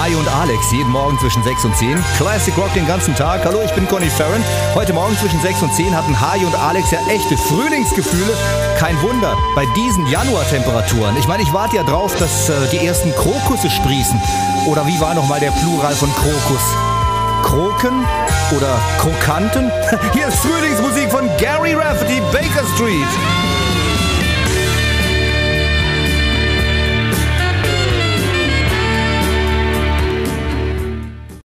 Harry und Alex, jeden Morgen zwischen 6 und 10. Classic Rock den ganzen Tag. Hallo, ich bin Conny Farron. Heute Morgen zwischen 6 und 10 hatten Harry und Alex ja echte Frühlingsgefühle. Kein Wunder, bei diesen Januartemperaturen. Ich meine, ich warte ja drauf, dass die ersten Krokusse sprießen. Oder wie war nochmal der Plural von Krokus? Kroken oder Krokanten? Hier ist Frühlingsmusik von Gary Rafferty, Baker Street.